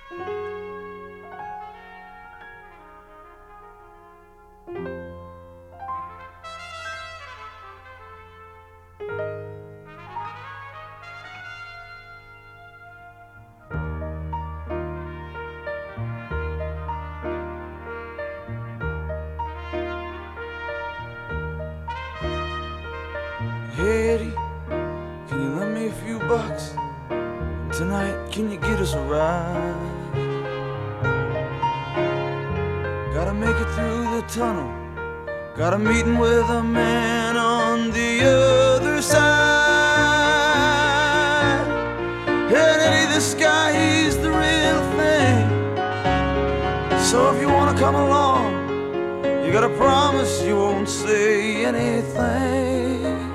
Hey Eddie, can you lend me a few bucks? Tonight, can you get us a ride? Gotta make it through the tunnel. Got a meeting with a man on the other side. And Eddie, this guy, he's the real thing. So if you wanna come along, you gotta promise you won't say anything.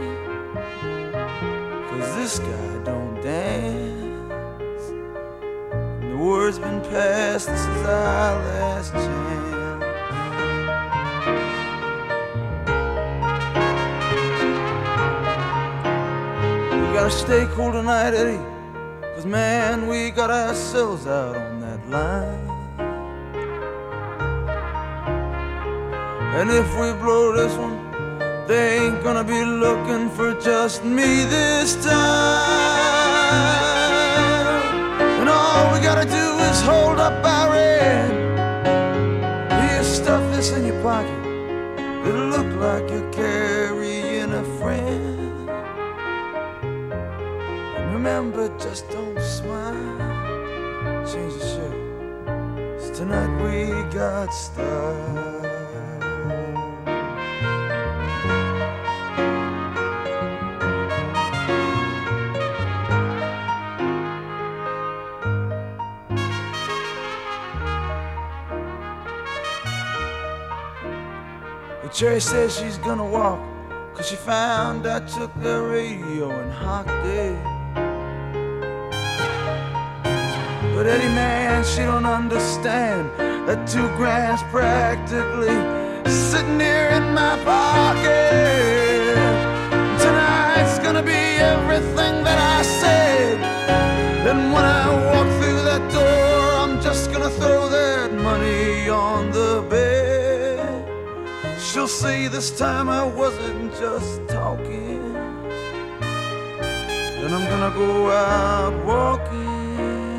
This guy don't dance, and the word's been passed, this is our last chance. We gotta stay cool tonight, Eddie, 'cause man, we got ourselves out on that line. And if we blow this one, they ain't gonna be looking for just me this time. And all we gotta do is hold up our end. Here, stuff this in your pocket. It'll look like you're carrying a friend. And remember, just don't smile. Change the shirt, 'cause tonight we got style. Cherry says she's gonna walk, 'cause she found I took the radio and hocked it. But Eddie, man, she don't understand that $2 practically sitting here in my pocket. Tonight's gonna be everything that I said. And when I walk through that door, I'm just gonna throw that money on the bed. She'll see this time I wasn't just talking. Then I'm gonna go out walking.